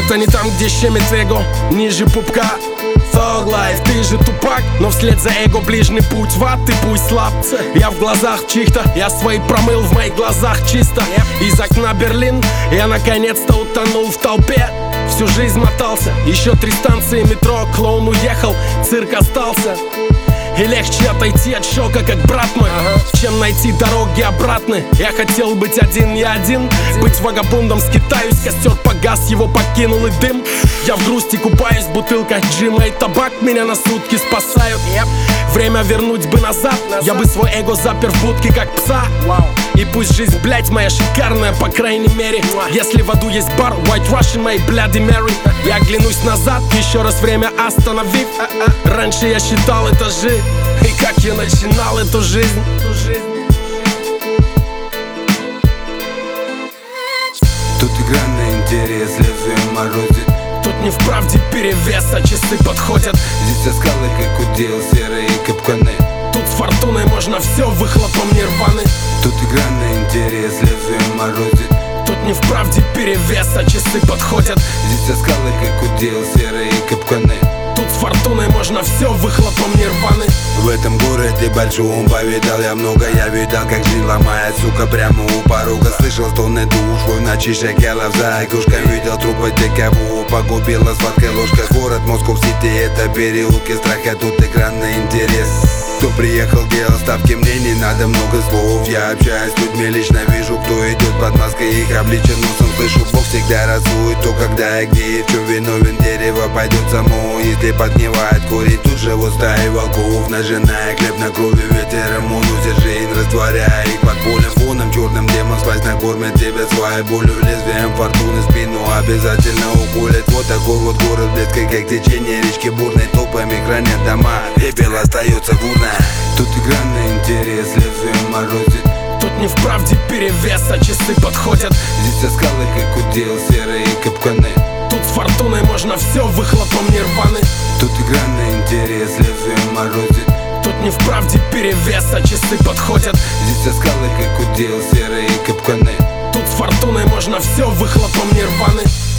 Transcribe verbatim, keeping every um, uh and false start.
Это не там, где щемит эго, ниже пупка. Thug life, ты же тупак, но вслед за эго ближний путь в ад, ты пусть слаб. Я в глазах чьих-то, я свои промыл, в моих глазах чисто. Из окна Берлин, я наконец-то утонул в толпе. Всю жизнь мотался, еще три станции метро, клоун уехал, цирк остался. И легче отойти от шока, как брат мой, ага. чем найти дороги обратно. Я хотел быть один, я один, быть вагабундом, скитаюсь. Костер погас, его покинул и дым. Я в грусти купаюсь, бутылка джима и табак меня на сутки спасают. yep. Время вернуть бы назад, назад, я бы свой эго запер в будке, как пса. wow. И пусть жизнь, блять, моя шикарная, по крайней мере. wow. Если в аду есть бар, White Russian, моей Bloody Mary. Я оглянусь назад, еще раз время остановив. Раньше я считал этажи, и как я начинал эту жизнь. Тут игра на интерес, лезвие морозит. Тут не вправде перевес, а часы подходят. Здесь скалы, как удел, серые капканы. Тут с фортуной можно все, выхлопом нирваны. Тут игра на интерес, лезвие морозит. Тут не вправде перевес, а часы подходят. Здесь скалы, как удел, серые капканы. Тут с фортуной можно все, выхлопом нирваны. В этом городе большом повидал я много. Я видал, как жила моя сука прямо у порога. Слышал стоны душ, в ночи шагала за игрушкой. Видел трупы те, кого погубила сладкая ложка. Город Москов-Сити, это переулки страха. Тут экран на интерес. Кто приехал, делал ставки, мне не надо много слов. Я общаюсь с людьми, лично вижу, кто идет под маской. Их обличен носом, слышу, Бог всегда рисует то, когда и где и в чем виновен. Дерево пойдет само, если подгнивает корень. Тут живут стаи волков, нажиная хлеб на крови. Ветером уносит жизнь, растворяя их под полем. Фоном черным демон спать накормит тебя своей болью. Лезвием фортуны спину обязательно уколет. Вот такой вот город близкий, как течение речки бурной. Топами хранят дома, пепел остается бурно. Тут игра на интерес, лезвие морозит. Тут не вправде перевес, а часы подходят. Здесь скалы, как удел, серые капканы. Тут с фортуной можно все, выхлопом нирваны. Тут игра на интерес, лезвие морозит. Тут не вправде перевес, а часы подходят. Здесь скалы, как удел, серые капканы. Тут с фортуной можно все, выхлопом нирваны.